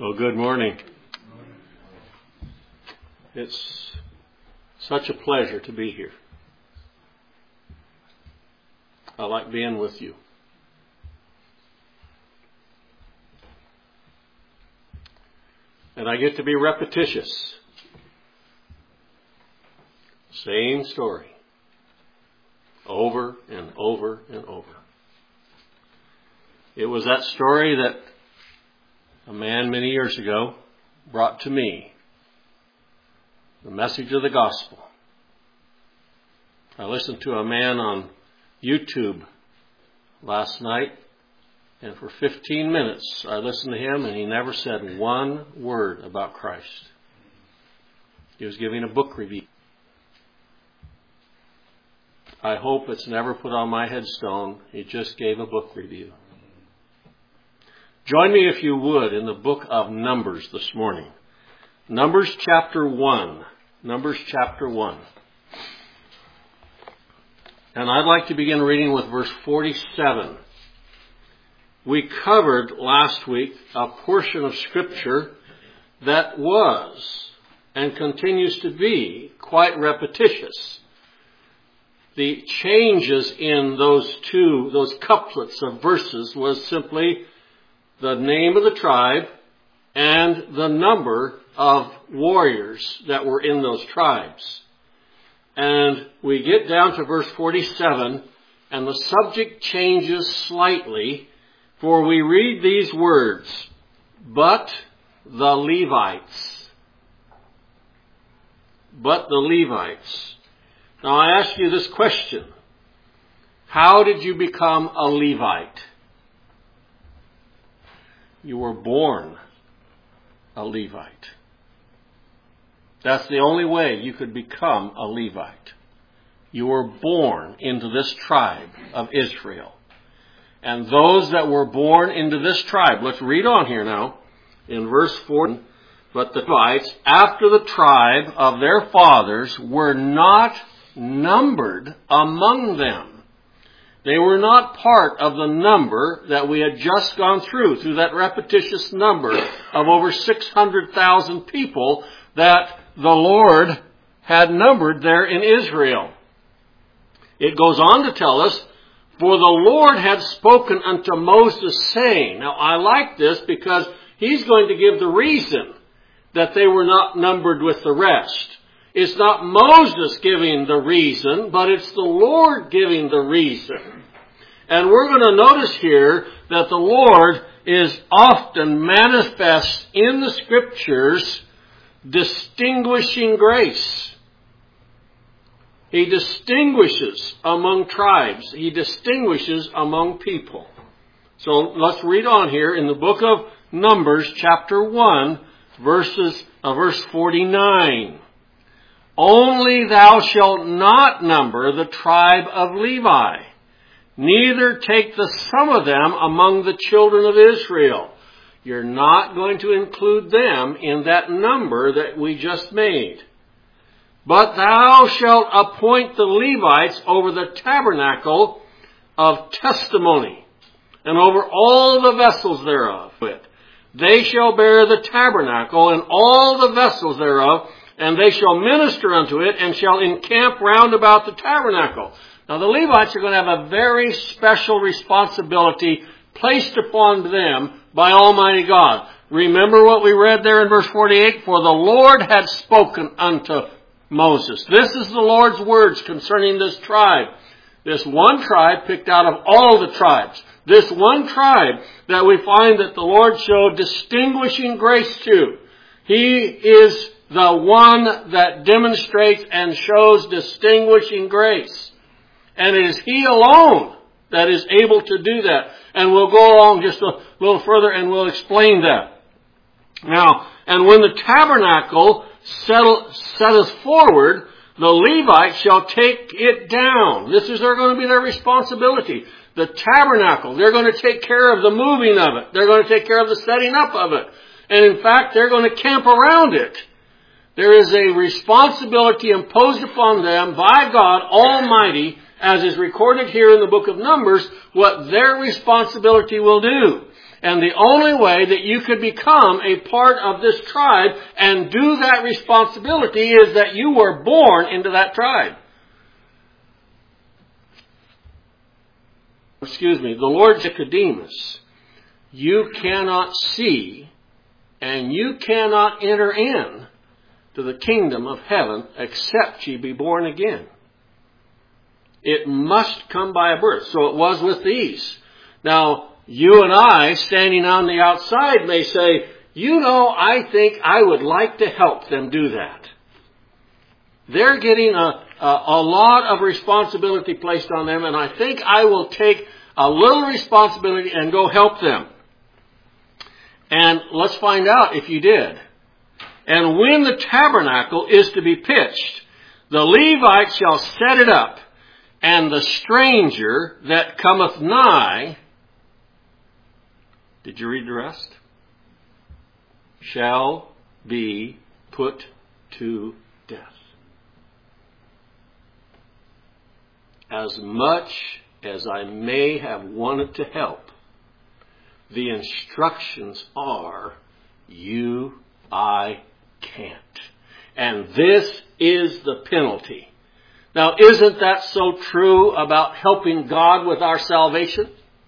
Well, good morning. It's such a pleasure to be here. I like being with you. And I get to be repetitious. Same story. Over and over and over. It was that story that a man many years ago brought to me. The message of the gospel. I listened to a man on YouTube last night, and for 15 minutes I listened to him, and he never said one word about Christ. He was giving a book review. I hope it's never put on my headstone. He just gave a book review. Join me, if you would, in the book of Numbers this morning. Numbers chapter 1. Numbers chapter 1. And I'd like to begin reading with verse 47. We covered last week a portion of Scripture that was and continues to be quite repetitious. The changes in those couplets of verses was simply the name of the tribe and the number of warriors that were in those tribes. And we get down to verse 47, and the subject changes slightly, for we read these words, but the Levites. But the Levites. Now I ask you this question. How did you become a Levite? You were born a Levite. That's the only way you could become a Levite. You were born into this tribe of Israel. And those that were born into this tribe, let's read on here now, in verse 4, but the Levites, after the tribe of their fathers, were not numbered among them. They were not part of the number that we had just gone through that repetitious number of over 600,000 people that the Lord had numbered there in Israel. It goes on to tell us, for the Lord had spoken unto Moses, saying. Now I like this because he's going to give the reason that they were not numbered with the rest. It's not Moses giving the reason, but it's the Lord giving the reason. And we're going to notice here that the Lord is often manifest in the Scriptures distinguishing grace. He distinguishes among tribes. He distinguishes among people. So let's read on here in the book of Numbers, chapter 1, verse 49. Only thou shalt not number the tribe of Levi, neither take the sum of them among the children of Israel. You're not going to include them in that number that we just made. But thou shalt appoint the Levites over the tabernacle of testimony, and over all the vessels thereof. They shall bear the tabernacle and all the vessels thereof, and they shall minister unto it, and shall encamp round about the tabernacle. Now the Levites are going to have a very special responsibility placed upon them by Almighty God. Remember what we read there in verse 48? For the Lord had spoken unto Moses. This is the Lord's words concerning this tribe. This one tribe picked out of all the tribes. This one tribe that we find that the Lord showed distinguishing grace to. He is the one that demonstrates and shows distinguishing grace. And it is He alone that is able to do that. And we'll go along just a little further and we'll explain that. Now, and when the tabernacle setteth forward, the Levites shall take it down. This is going to be their responsibility. The tabernacle, they're going to take care of the moving of it. They're going to take care of the setting up of it. And in fact, they're going to camp around it. There is a responsibility imposed upon them by God Almighty, as is recorded here in the book of Numbers, what their responsibility will do. And the only way that you could become a part of this tribe and do that responsibility is that you were born into that tribe. The Lord Nicodemus, you cannot see and you cannot enter in to the kingdom of heaven except ye be born again. It must come by a birth. So it was with these. Now, you and I, standing on the outside, may say, I think I would like to help them do that. They're getting a lot of responsibility placed on them, and I think I will take a little responsibility and go help them. And let's find out if you did. And when the tabernacle is to be pitched, the Levites shall set it up, and the stranger that cometh nigh, did you read the rest? Shall be put to death. As much as I may have wanted to help, the instructions are, I can't. And this is the penalty. Now, isn't that so true about helping God with our salvation?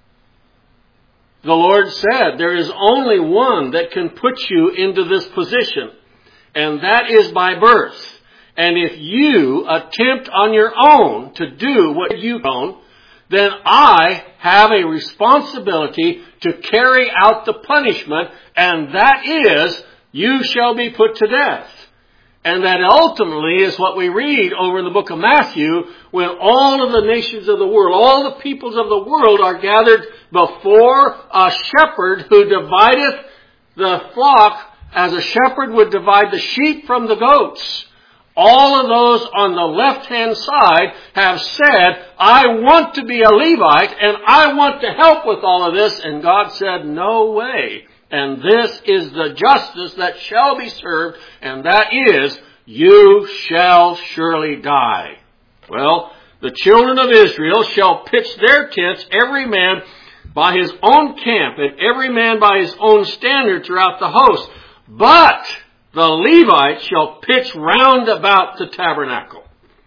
The Lord said there is only one that can put you into this position, and that is by birth. And if you attempt on your own to do what you own, then I have a responsibility to carry out the punishment, and that is, you shall be put to death. And that ultimately is what we read over in the book of Matthew, when all of the nations of the world, all the peoples of the world are gathered before a shepherd who divideth the flock as a shepherd would divide the sheep from the goats. All of those on the left-hand side have said, I want to be a Levite and I want to help with all of this. And God said, no way. And this is the justice that shall be served, and that is, you shall surely die. Well, the children of Israel shall pitch their tents, every man by his own camp, and every man by his own standard throughout the host. But the Levites shall pitch round about the tabernacle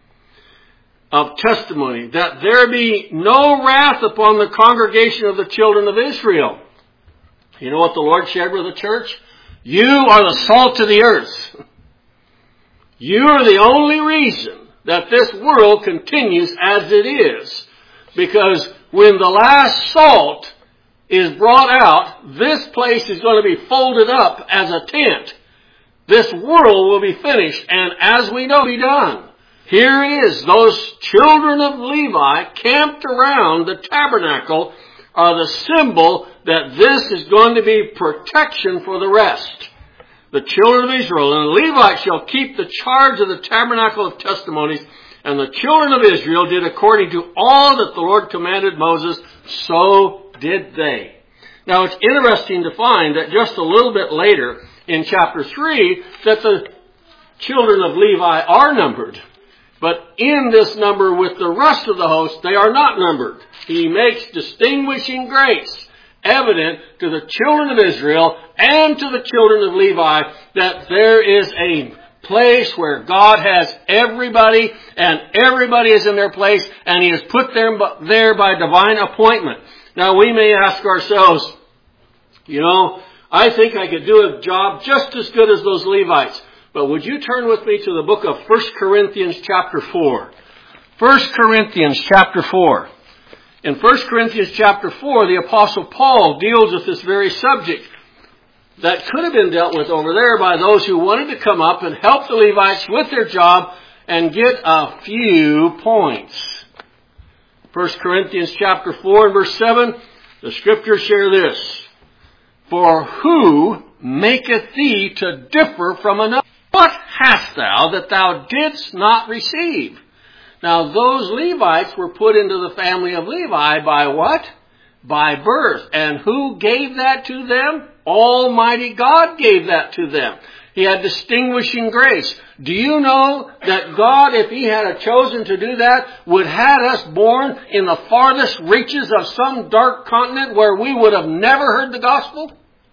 of testimony, that there be no wrath upon the congregation of the children of Israel. You know what the Lord shared with the church? You are the salt of the earth. You are the only reason that this world continues as it is. Because when the last salt is brought out, this place is going to be folded up as a tent. This world will be finished, and as we know, be done. Here it is. Those children of Levi camped around the tabernacle are the symbol that this is going to be protection for the rest. The children of Israel and the Levites shall keep the charge of the tabernacle of testimonies, and the children of Israel did according to all that the Lord commanded Moses, so did they. Now it's interesting to find that just a little bit later in chapter 3 that the children of Levi are numbered. But in this number with the rest of the host, they are not numbered. He makes distinguishing grace evident to the children of Israel and to the children of Levi that there is a place where God has everybody and everybody is in their place and He has put them there by divine appointment. Now we may ask ourselves, I think I could do a job just as good as those Levites. But would you turn with me to the book of 1 Corinthians chapter 4. 1 Corinthians chapter 4. In 1 Corinthians chapter 4, the Apostle Paul deals with this very subject that could have been dealt with over there by those who wanted to come up and help the Levites with their job and get a few points. 1 Corinthians chapter 4 and verse 7, the scriptures share this. For who maketh thee to differ from another? What hast thou that thou didst not receive? Now those Levites were put into the family of Levi by what? By birth. And who gave that to them? Almighty God gave that to them. He had distinguishing grace. Do you know that God, if He had chosen to do that, would have us born in the farthest reaches of some dark continent where we would have never heard the gospel?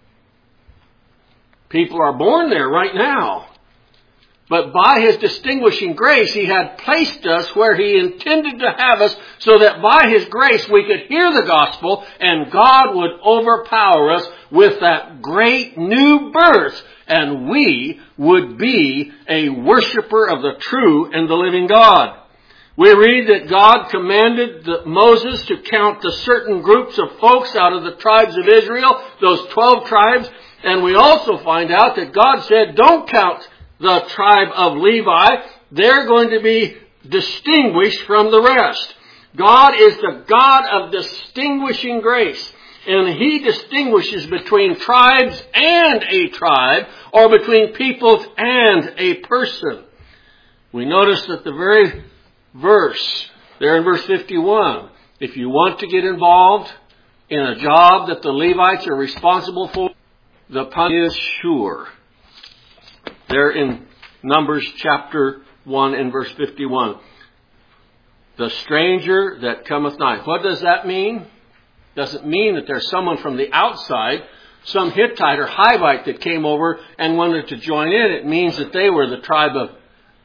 People are born there right now. But by His distinguishing grace, He had placed us where He intended to have us so that by His grace we could hear the gospel and God would overpower us with that great new birth and we would be a worshiper of the true and the living God. We read that God commanded Moses to count the certain groups of folks out of the tribes of Israel, those 12 tribes, and we also find out that God said, don't count the tribe of Levi. They're going to be distinguished from the rest. God is the God of distinguishing grace. And He distinguishes between tribes and a tribe, or between peoples and a person. We notice that the very verse, there in verse 51, if you want to get involved in a job that the Levites are responsible for, the punishment is sure. There in Numbers chapter 1 and verse 51. The stranger that cometh nigh. What does that mean? Doesn't mean that there's someone from the outside, some Hittite or Hivite that came over and wanted to join in. It means that they were the tribe of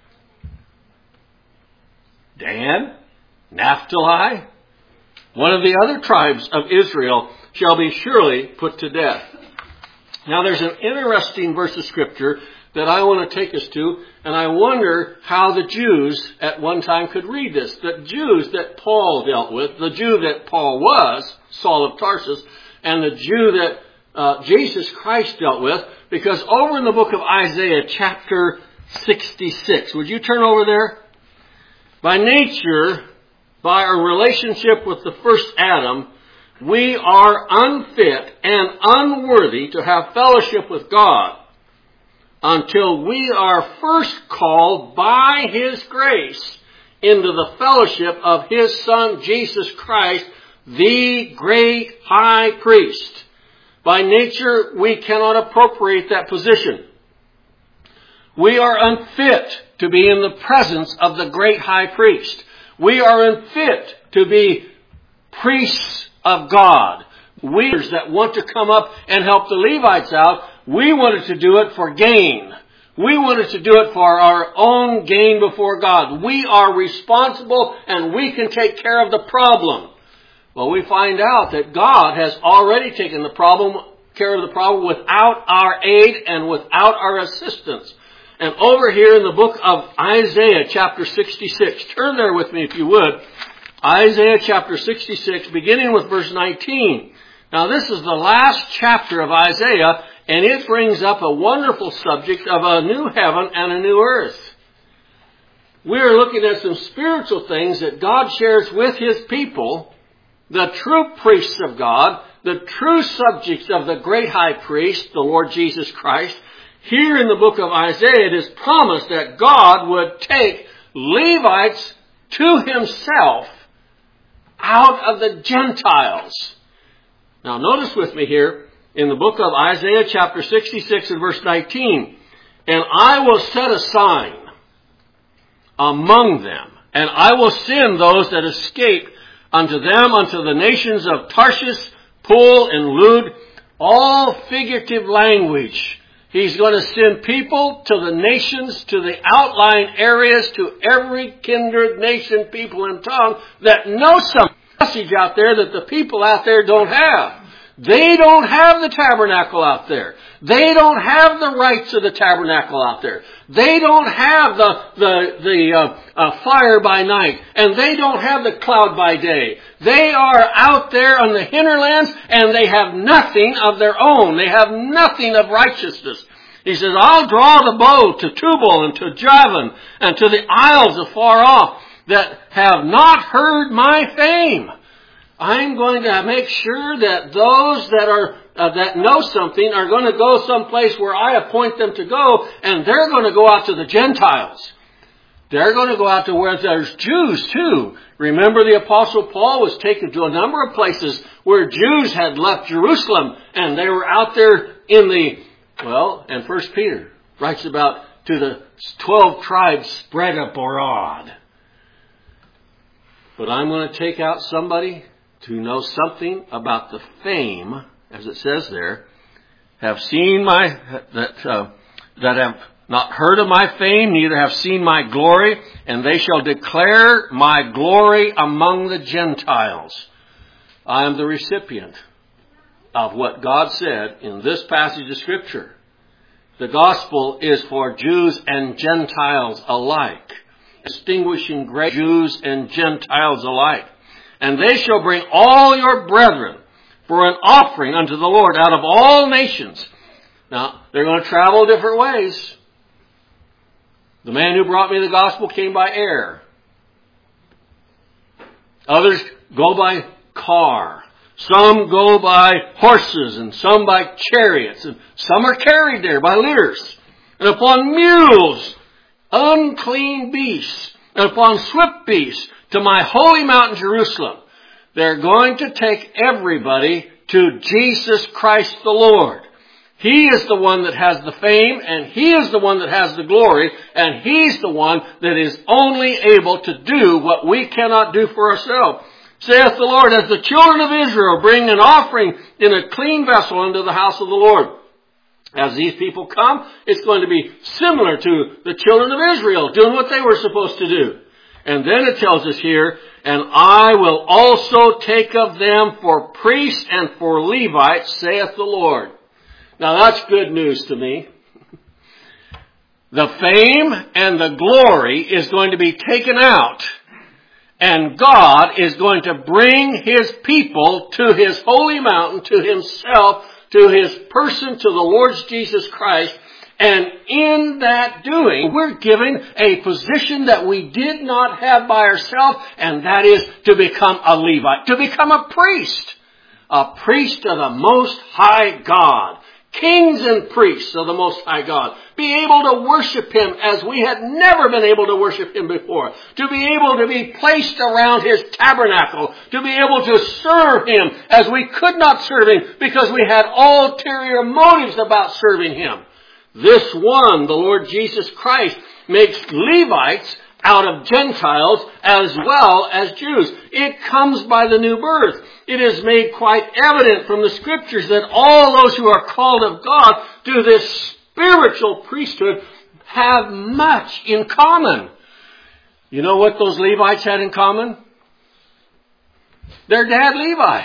Dan, Naphtali. One of the other tribes of Israel shall be surely put to death. Now there's an interesting verse of Scripture that I want to take us to, and I wonder how the Jews at one time could read this. The Jews that Paul dealt with, the Jew that Paul was, Saul of Tarsus, and the Jew that Jesus Christ dealt with, because over in the book of Isaiah chapter 66, would you turn over there? By nature, by our relationship with the first Adam, we are unfit and unworthy to have fellowship with God until we are first called by His grace into the fellowship of His Son, Jesus Christ, the great high priest. By nature, we cannot appropriate that position. We are unfit to be in the presence of the great high priest. We are unfit to be priests of God. We that want to come up and help the Levites out, we wanted to do it for gain. We wanted to do it for our own gain before God. We are responsible and we can take care of the problem. Well, we find out that God has already taken care of the problem without our aid and without our assistance. And over here in the book of Isaiah chapter 66, turn there with me if you would. Isaiah chapter 66, beginning with verse 19. Now this is the last chapter of Isaiah, and it brings up a wonderful subject of a new heaven and a new earth. We are looking at some spiritual things that God shares with His people, the true priests of God, the true subjects of the great high priest, the Lord Jesus Christ. Here in the book of Isaiah, it is promised that God would take Levites to Himself out of the Gentiles. Now notice with me here in the book of Isaiah chapter 66 and verse 19. And I will set a sign among them, and I will send those that escape unto them, unto the nations of Tarshish, Pul, and Lud, all figurative language. He's going to send people to the nations, to the outlying areas, to every kindred, nation, people, and tongue that know some message out there that the people out there don't have. They don't have the tabernacle out there. They don't have the rights of the tabernacle out there. They don't have the fire by night, and they don't have the cloud by day. They are out there on the hinterlands, and they have nothing of their own. They have nothing of righteousness. He says, I'll draw the bow to Tubal and to Javan and to the isles afar off that have not heard my fame. I'm going to make sure that those that are that know something are going to go someplace where I appoint them to go, and they're going to go out to the Gentiles. They're going to go out to where there's Jews too. Remember, the Apostle Paul was taken to a number of places where Jews had left Jerusalem, and they were out there in the, and 1 Peter. Writes about to the 12 tribes spread abroad. But I'm going to take out somebody to know something about the fame, as it says there, have seen that have not heard of my fame, neither have seen my glory, and they shall declare my glory among the Gentiles. I am the recipient of what God said in this passage of Scripture. The gospel is for Jews and Gentiles alike, distinguishing great Jews and Gentiles alike. And they shall bring all your brethren for an offering unto the Lord out of all nations. Now, they're going to travel different ways. The man who brought me the gospel came by air. Others go by car. Some go by horses, and some by chariots, and some are carried there by litters, and upon mules, unclean beasts, and upon swift beasts, to my holy mountain Jerusalem. They're going to take everybody to Jesus Christ the Lord. He is the one that has the fame, and He is the one that has the glory, and He's the one that is only able to do what we cannot do for ourselves. Saith the Lord, as the children of Israel bring an offering in a clean vessel unto the house of the Lord. As these people come, it's going to be similar to the children of Israel doing what they were supposed to do. And then it tells us here, and I will also take of them for priests and for Levites, saith the Lord. Now that's good news to me. The fame and the glory is going to be taken out. And God is going to bring His people to His holy mountain, to Himself, to His person, to the Lord Jesus Christ. And in that doing, we're given a position that we did not have by ourselves, and that is to become a Levite, to become a priest of the Most High God. Kings and priests of the Most High God. Be able to worship Him as we had never been able to worship Him before. To be able to be placed around His tabernacle. To be able to serve Him as we could not serve Him because we had ulterior motives about serving Him. This one, the Lord Jesus Christ, makes Levites out of Gentiles as well as Jews. It comes by the new birth. It is made quite evident from the Scriptures that all those who are called of God to this spiritual priesthood have much in common. You know what those Levites had in common? Their dad Levi.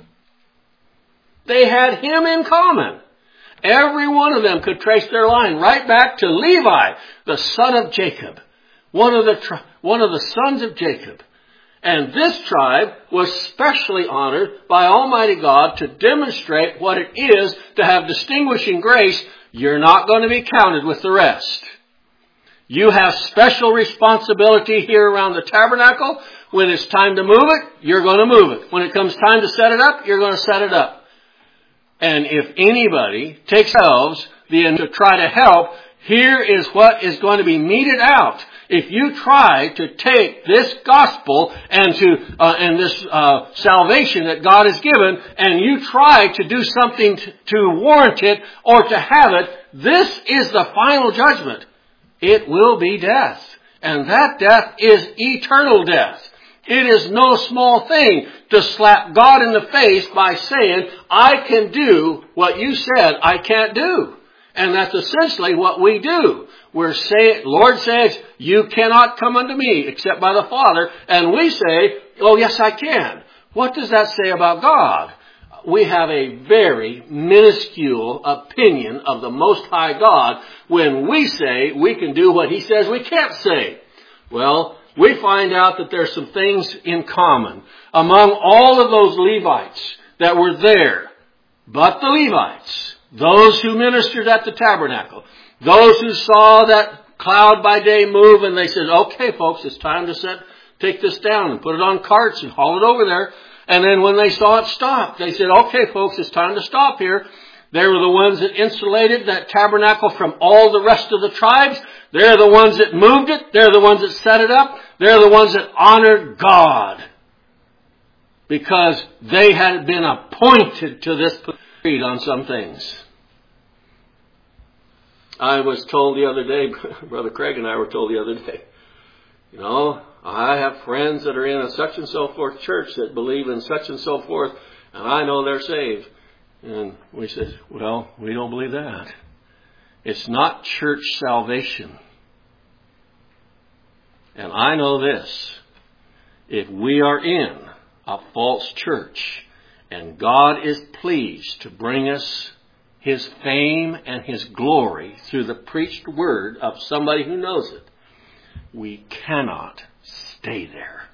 They had him in common. Every one of them could trace their line right back to Levi, the son of Jacob. One of the sons of Jacob. And this tribe was specially honored by Almighty God to demonstrate what it is to have distinguishing grace. You're not going to be counted with the rest. You have special responsibility here around the tabernacle. When it's time to move it, you're going to move it. When it comes time to set it up, you're going to set it up. And if anybody takes themselves to try to help, here is what is going to be meted out. If you try to take this gospel and this salvation that God has given, and you try to do something to warrant it or to have it, this is the final judgment. It will be death. And that death is eternal death. It is no small thing to slap God in the face by saying, I can do what you said I can't do. And that's essentially what we do. Lord says, you cannot come unto me except by the Father. And we say, oh yes I can. What does that say about God? We have a very minuscule opinion of the Most High God when we say we can do what He says we can't say. Well, we find out that there's some things in common among all of those Levites that were there. But the Levites, those who ministered at the tabernacle, those who saw that cloud by day move and they said, okay folks, it's time to take this down and put it on carts and haul it over there. And then when they saw it stop, they said, okay folks, it's time to stop here. They were the ones that insulated that tabernacle from all the rest of the tribes. They're the ones that moved it. They're the ones that set it up. They're the ones that honored God. Because they had been appointed to this on some things. I was told the other day, Brother Craig and I were told the other day, you know, I have friends that are in a such and so forth church that believe in such and so forth, and I know they're saved. And we said, well, we don't believe that. It's not church salvation. And I know this. If we are in a false church and God is pleased to bring us His fame and His glory through the preached word of somebody who knows it, we cannot stay there.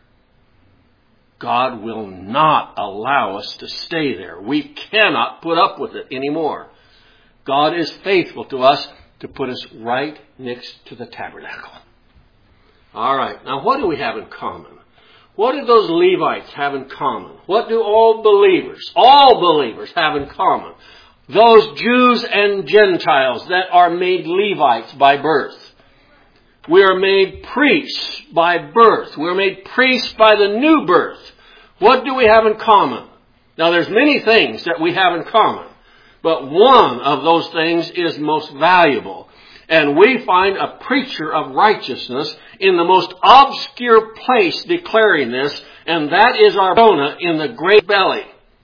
God will not allow us to stay there. We cannot put up with it anymore. God is faithful to us to put us right next to the tabernacle. All right, now what do we have in common? What do those Levites have in common? What do all believers have in common? Those Jews and Gentiles that are made Levites by birth. We are made priests by birth. We're made priests by the new birth. What do we have in common? Now there's many things that we have in common, but one of those things is most valuable. And we find a preacher of righteousness in the most obscure place declaring this, and that is our Jonah in the great belly.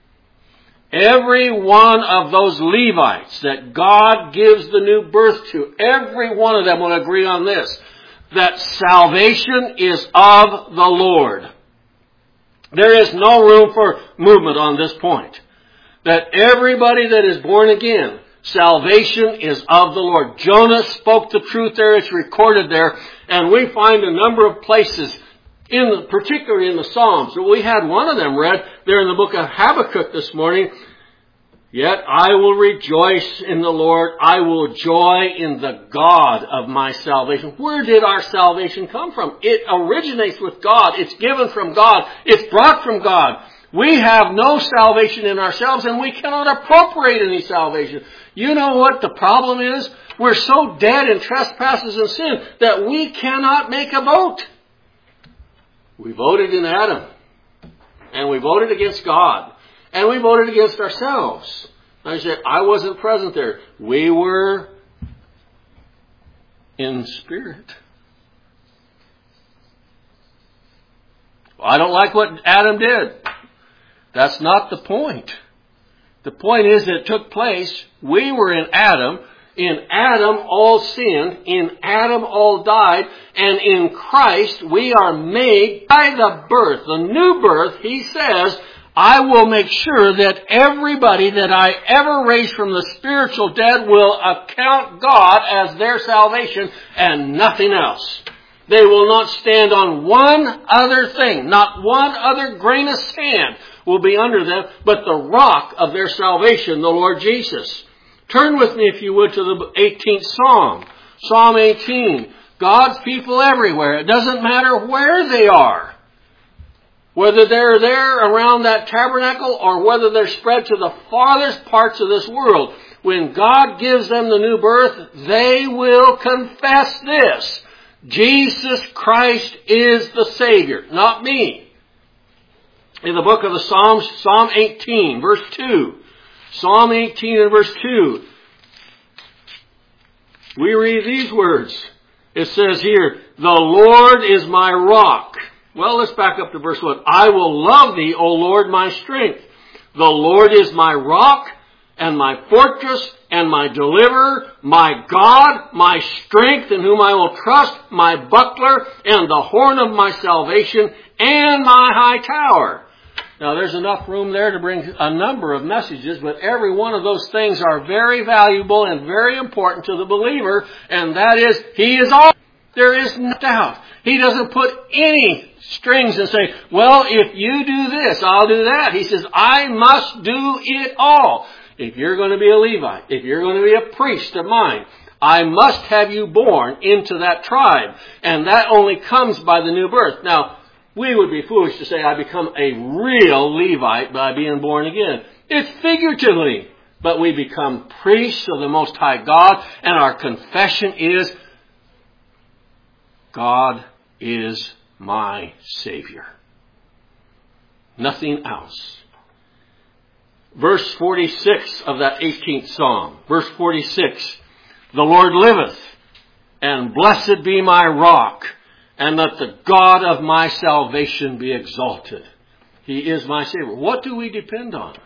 Every one of those Levites that God gives the new birth to, every one of them will agree on this, that salvation is of the Lord. There is no room for movement on this point. That everybody that is born again, salvation is of the Lord. Jonah spoke the truth there. It's recorded there. And we find a number of places, particularly in the Psalms. We had one of them read there in the book of Habakkuk this morning. Yet I will rejoice in the Lord. I will joy in the God of my salvation. Where did our salvation come from? It originates with God. It's given from God. It's brought from God. We have no salvation in ourselves, and we cannot appropriate any salvation. You know what the problem is? We're so dead in trespasses and sin that we cannot make a vote. We voted in Adam, and we voted against God. And we voted against ourselves. I said, I wasn't present there. We were in spirit. Well, I don't like what Adam did. That's not the point. The point is that it took place. We were in Adam. In Adam all sinned. In Adam all died. And in Christ we are made by the birth. The new birth, He says, I will make sure that everybody that I ever raise from the spiritual dead will account God as their salvation and nothing else. They will not stand on one other thing. Not one other grain of sand will be under them, but the rock of their salvation, the Lord Jesus. Turn with me, if you would, to the 18th Psalm. Psalm 18. God's people everywhere. It doesn't matter where they are. Whether they're there around that tabernacle or whether they're spread to the farthest parts of this world, when God gives them the new birth, they will confess this. Jesus Christ is the Savior, not me. In the book of the Psalms, Psalm 18, verse 2. Psalm 18 and verse 2. We read these words. It says here, the Lord is my rock. Well, let's back up to verse 1. I will love thee, O Lord, my strength. The Lord is my rock and my fortress and my deliverer, my God, my strength in whom I will trust, my buckler and the horn of my salvation and my high tower. Now, there's enough room there to bring a number of messages, but every one of those things are very valuable and very important to the believer, and that is, He is all. There is no doubt. He doesn't put any strings and say, well, if you do this, I'll do that. He says, I must do it all. If you're going to be a Levite, if you're going to be a priest of mine, I must have you born into that tribe. And that only comes by the new birth. Now, we would be foolish to say I become a real Levite by being born again. It's figuratively. But we become priests of the Most High God, and our confession is, God is my Savior. Nothing else. Verse 46 of that 18th Psalm. Verse 46. The Lord liveth, and blessed be my rock, and let the God of my salvation be exalted. He is my Savior. What do we depend on?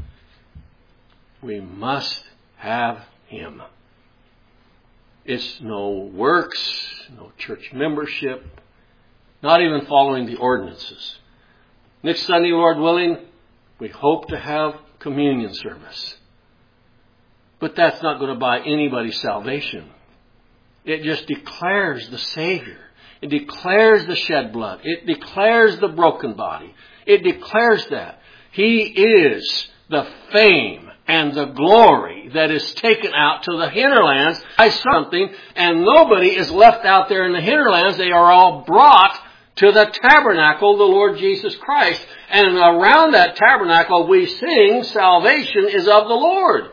We must have Him. It's no works, no church membership, not even following the ordinances. Next Sunday, Lord willing, we hope to have communion service. But that's not going to buy anybody's salvation. It just declares the Savior. It declares the shed blood. It declares the broken body. It declares that He is the fame and the glory that is taken out to the hinterlands by something, and nobody is left out there in the hinterlands. They are all brought to the tabernacle, the Lord Jesus Christ. And around that tabernacle we sing, salvation is of the Lord.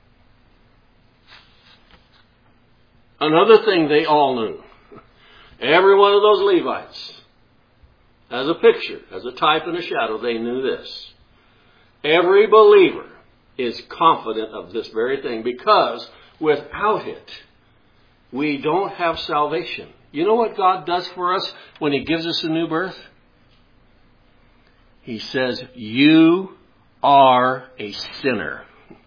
Another thing they all knew. Every one of those Levites, as a picture, as a type and a shadow, they knew this. Every believer is confident of this very thing, because without it, we don't have salvation. You know what God does for us when He gives us a new birth? He says, you are a sinner.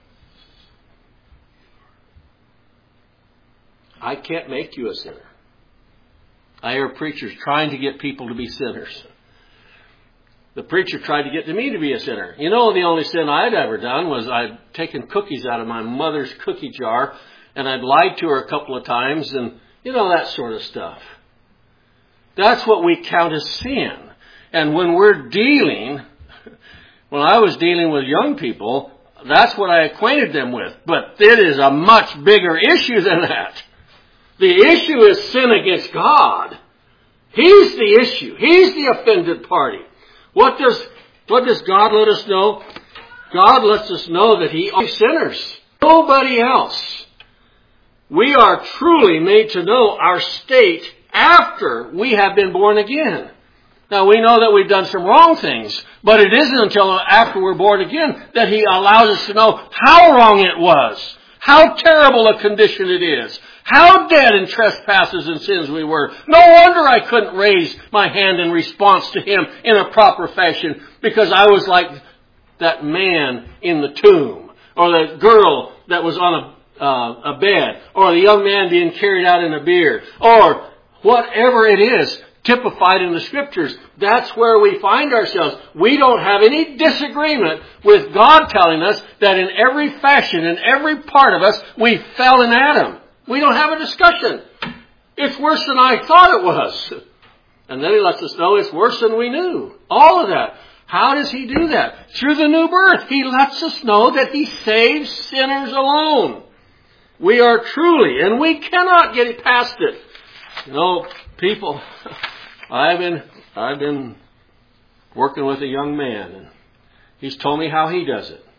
I can't make you a sinner. I hear preachers trying to get people to be sinners. The preacher tried to get me to be a sinner. You know, the only sin I'd ever done was I'd taken cookies out of my mother's cookie jar, and I'd lied to her a couple of times, and you know, that sort of stuff. That's what we count as sin. And when we're dealing, when I was dealing with young people, that's what I acquainted them with. But it is a much bigger issue than that. The issue is sin against God. He's the issue. He's the offended party. What does God let us know? God lets us know that He owes sinners. Nobody else. We are truly made to know our state after we have been born again. Now, we know that we've done some wrong things, but it isn't until after we're born again that He allows us to know how wrong it was, how terrible a condition it is, how dead in trespasses and sins we were. No wonder I couldn't raise my hand in response to Him in a proper fashion, because I was like that man in the tomb, or that girl that was on a bed, or the young man being carried out in a bier, or whatever it is typified in the Scriptures. That's where we find ourselves. We don't have any disagreement with God telling us that in every fashion, in every part of us, we fell in Adam. We don't have a discussion. It's worse than I thought it was. And then He lets us know it's worse than we knew. All of that. How does He do that? Through the new birth. He lets us know that He saves sinners alone. We are truly, and we cannot get past it. You know, people, I've been working with a young man, and he's told me how he does it.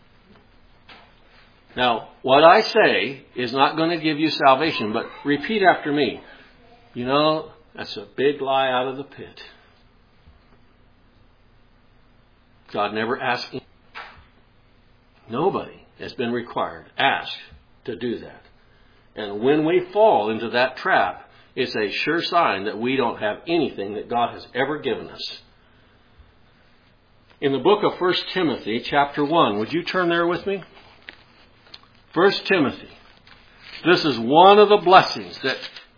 Now, what I say is not going to give you salvation, but repeat after me. You know, that's a big lie out of the pit. God never asked. Nobody has been asked to do that. And when we fall into that trap, it's a sure sign that we don't have anything that God has ever given us. In the book of 1 Timothy, chapter 1, would you turn there with me? 1 Timothy. This is one of the blessings that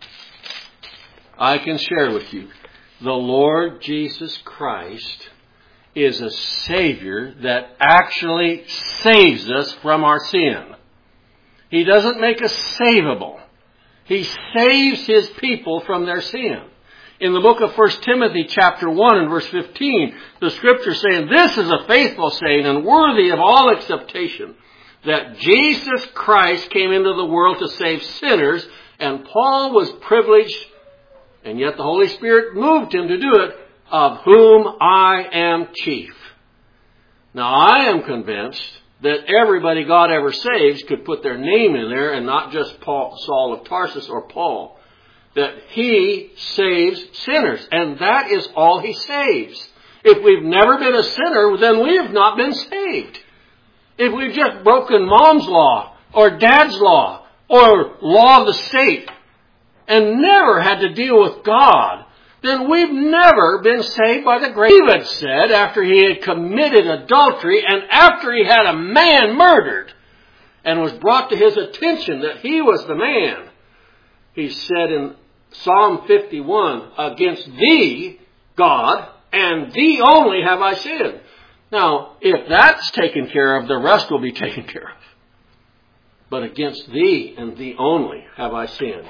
I can share with you. The Lord Jesus Christ is a Savior that actually saves us from our sin. He doesn't make us savable. He saves His people from their sin. In the book of 1 Timothy chapter 1 and verse 15, the Scripture saying, this is a faithful saying and worthy of all acceptation, that Jesus Christ came into the world to save sinners, and Paul was privileged, and yet the Holy Spirit moved him to do it, of whom I am chief. Now I am convinced that everybody God ever saves could put their name in there, and not just Saul of Tarsus or Paul. That He saves sinners, and that is all He saves. If we've never been a sinner, then we have not been saved. If we've just broken mom's law, or dad's law, or law of the state and never had to deal with God, then we've never been saved by the grace. David said after he had committed adultery and after he had a man murdered and was brought to his attention that he was the man, he said in Psalm 51, against thee, God, and thee only have I sinned. Now, if that's taken care of, the rest will be taken care of. But against thee and thee only have I sinned.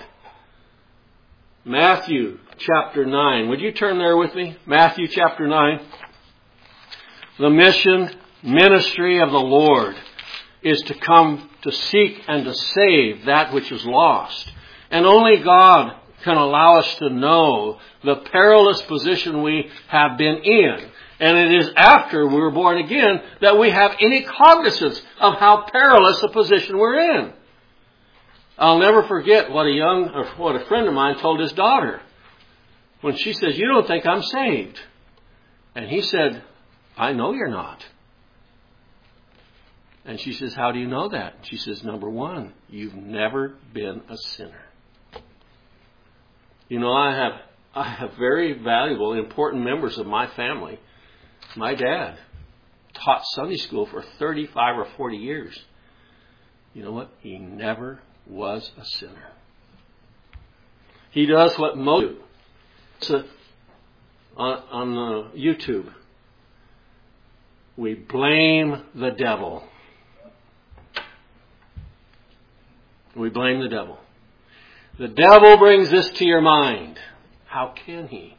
Matthew chapter 9. Would you turn there with me? Matthew chapter 9. The ministry of the Lord is to come to seek and to save that which is lost. And only God can allow us to know the perilous position we have been in. And it is after we were born again that we have any cognizance of how perilous a position we're in. I'll never forget what a friend of mine told his daughter when she says, "You don't think I'm saved?" And he said, "I know you're not." And she says, "How do you know that?" She says, "Number one, you've never been a sinner." You know, I have very valuable, important members of my family. My dad taught Sunday school for 35 or 40 years. You know what? He never was a sinner. He does what most do. On YouTube, we blame the devil. We blame the devil. The devil brings this to your mind. How can he?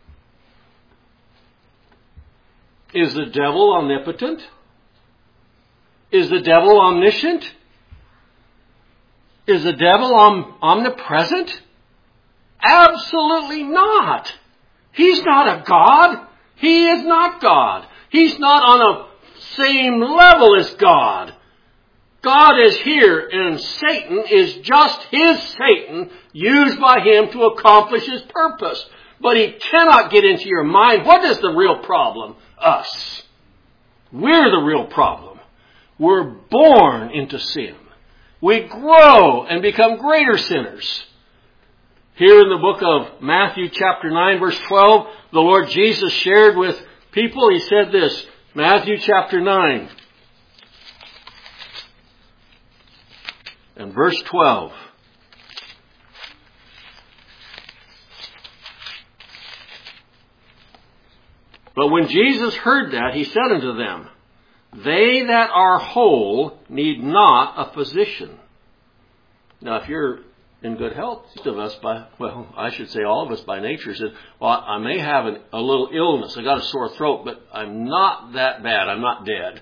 Is the devil omnipotent? Is the devil omniscient? Is the devil omnipresent? Absolutely not. He's not a God. He is not God. He's not on a same level as God. God is here and Satan is just his Satan used by him to accomplish his purpose. But he cannot get into your mind. What is the real problem? Us. We're the real problem. We're born into sin. We grow and become greater sinners. Here in the book of Matthew chapter 9 verse 12, the Lord Jesus shared with people, he said this, Matthew chapter 9 and verse 12. But when Jesus heard that, he said unto them, they that are whole need not a physician. Now, if you're in good health, most of us I should say all of us by nature said, well, I may have a little illness. I got a sore throat, but I'm not that bad. I'm not dead.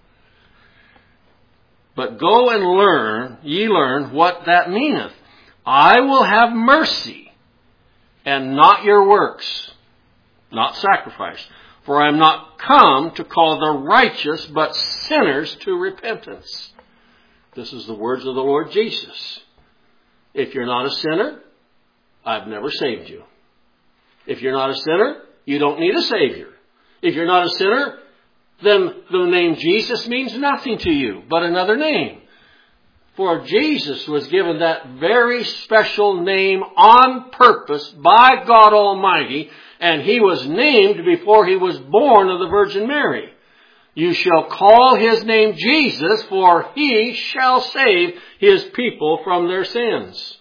But go and learn what that meaneth. I will have mercy, and not your works, not sacrifice. For I am not come to call the righteous, but sinners to repentance. This is the words of the Lord Jesus. If you're not a sinner, I've never saved you. If you're not a sinner, you don't need a Savior. If you're not a sinner, then the name Jesus means nothing to you, but another name. For Jesus was given that very special name on purpose by God Almighty, and he was named before he was born of the Virgin Mary. You shall call his name Jesus, for he shall save his people from their sins.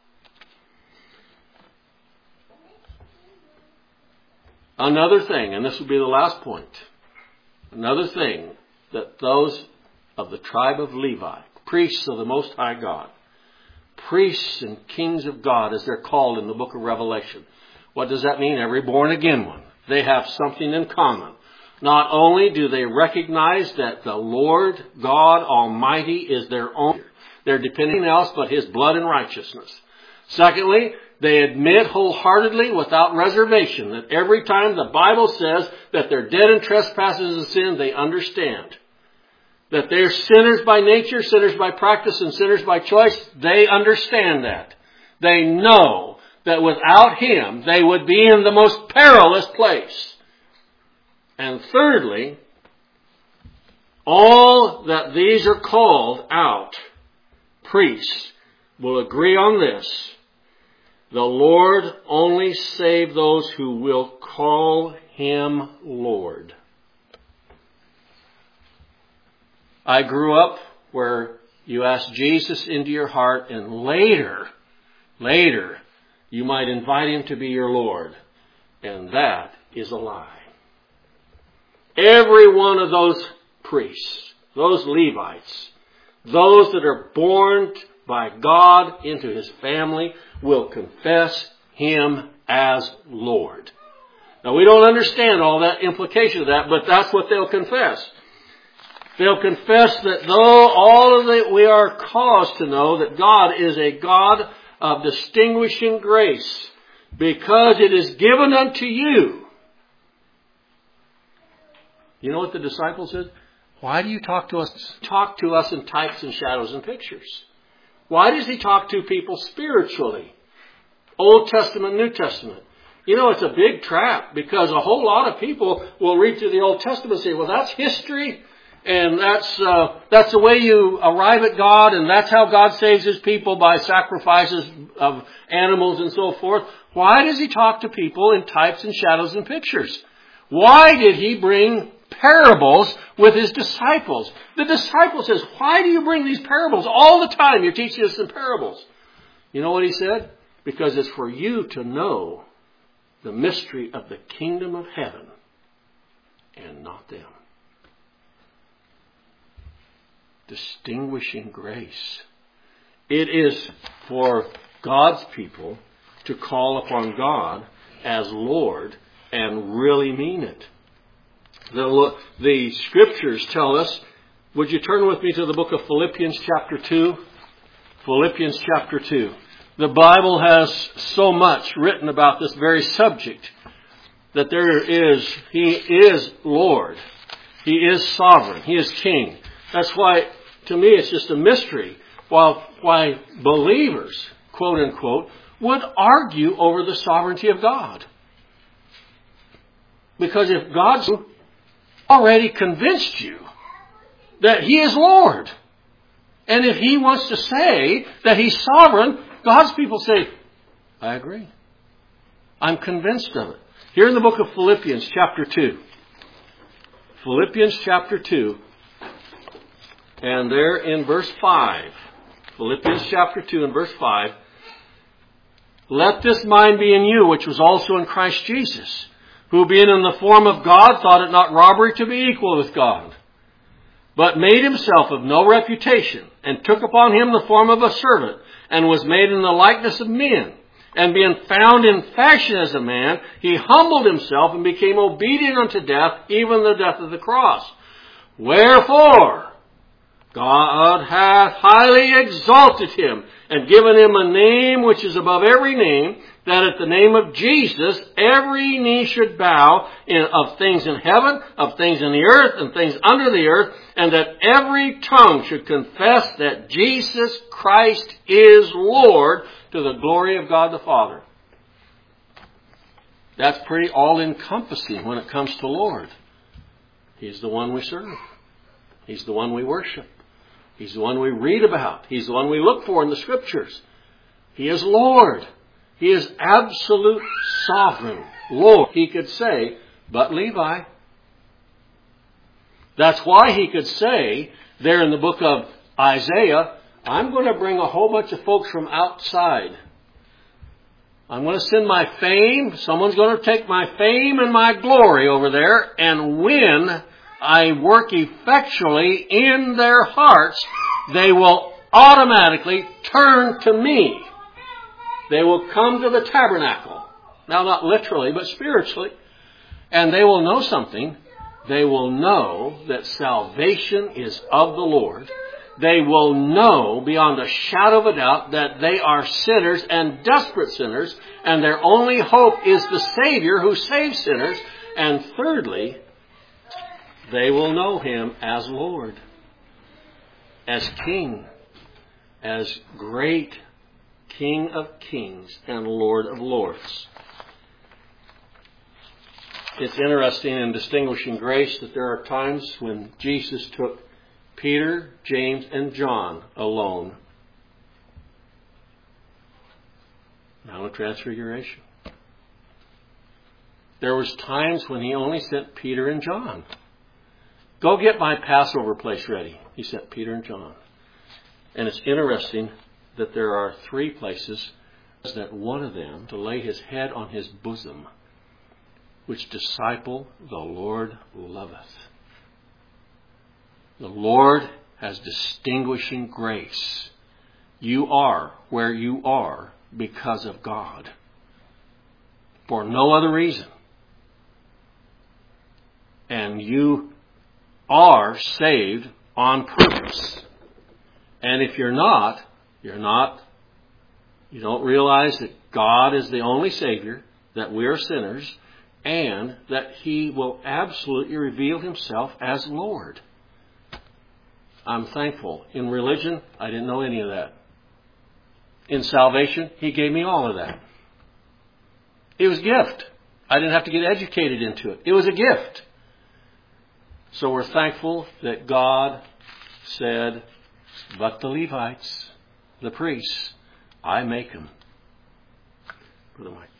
Another thing, and this will be the last point. Another thing that those of the tribe of Levi, priests of the Most High God, priests and kings of God as they're called in the book of Revelation. What does that mean? Every born again one. They have something in common. Not only do they recognize that the Lord God Almighty is their own, they're depending on else but his blood and righteousness. Secondly, they admit wholeheartedly without reservation that every time the Bible says that they're dead in trespasses and sin, they understand that they're sinners by nature, sinners by practice, and sinners by choice. They understand that. They know that without him, they would be in the most perilous place. And thirdly, all that these are called out, priests, will agree on this. The Lord only save those who will call Him Lord. I grew up where you ask Jesus into your heart, and later, you might invite Him to be your Lord. And that is a lie. Every one of those priests, those Levites, those that are born by God into His family, will confess Him as Lord. Now, we don't understand all that implication of that, but that's what they'll confess. They'll confess that though all of it, we are caused to know that God is a God of distinguishing grace, because it is given unto you. You know what the disciples said? Why do you talk to us in types and shadows and pictures? Why does He talk to people spiritually? Old Testament, New Testament. You know, it's a big trap, because a whole lot of people will read through the Old Testament and say, well, that's history, and that's the way you arrive at God, and that's how God saves His people, by sacrifices of animals and so forth. Why does He talk to people in types and shadows and pictures? Why did He bring parables with His disciples? The disciple says, why do you bring these parables all the time? You're teaching us in parables. You know what He said? Because it's for you to know the mystery of the kingdom of heaven, and not them. Distinguishing grace. It is for God's people to call upon God as Lord and really mean it. The Scriptures tell us, would you turn with me to the book of Philippians chapter 2? Philippians chapter 2. The Bible has so much written about this very subject, that He is Lord. He is sovereign. He is King. That's why, to me, it's just a mystery why believers, quote unquote, would argue over the sovereignty of God. Because if God's already convinced you that He is Lord, and if He wants to say that He's sovereign, God's people say, I agree. I'm convinced of it. Here in the book of Philippians chapter 2. Philippians chapter 2. And there in verse 5. Philippians chapter 2 and verse 5. Let this mind be in you, which was also in Christ Jesus, who being in the form of God, thought it not robbery to be equal with God, but made Himself of no reputation, and took upon Him the form of a servant, and was made in the likeness of men. And being found in fashion as a man, He humbled Himself and became obedient unto death, even the death of the cross. Wherefore God hath highly exalted Him, and given Him a name which is above every name, that at the name of Jesus every knee should bow, of things in heaven, of things in the earth, and things under the earth, and that every tongue should confess that Jesus Christ is Lord, to the glory of God the Father. That's pretty all-encompassing when it comes to Lord. He's the one we serve. He's the one we worship. He's the one we read about. He's the one we look for in the Scriptures. He is Lord. He is absolute sovereign Lord. He could say, but Levi. That's why He could say there in the book of Isaiah, I'm going to bring a whole bunch of folks from outside. I'm going to send my fame. Someone's going to take my fame and my glory over there, and when I work effectually in their hearts, they will automatically turn to me. They will come to the tabernacle. Now, not literally, but spiritually. And they will know something. They will know that salvation is of the Lord. They will know beyond a shadow of a doubt that they are sinners and desperate sinners, and their only hope is the Savior who saves sinners. And thirdly, they will know Him as Lord, as King, as great King of kings and Lord of lords. It's interesting in distinguishing grace that there are times when Jesus took Peter, James, and John alone. Mount of Transfiguration. There was times when he only sent Peter and John. Go get my Passover place ready. He sent Peter and John. And it's interesting that there are 3 places that one of them to lay his head on his bosom, which disciple the Lord loveth. The Lord has distinguishing grace. You are where you are because of God. For no other reason. And you are saved on purpose. And if you're not, you don't realize that God is the only Savior, that we are sinners, and that He will absolutely reveal Himself as Lord. I'm thankful. In religion, I didn't know any of that. In salvation, He gave me all of that. It was a gift. I didn't have to get educated into it. It was a gift. So we're thankful that God said, but the Levites, the priests, I make them. Brother Mike.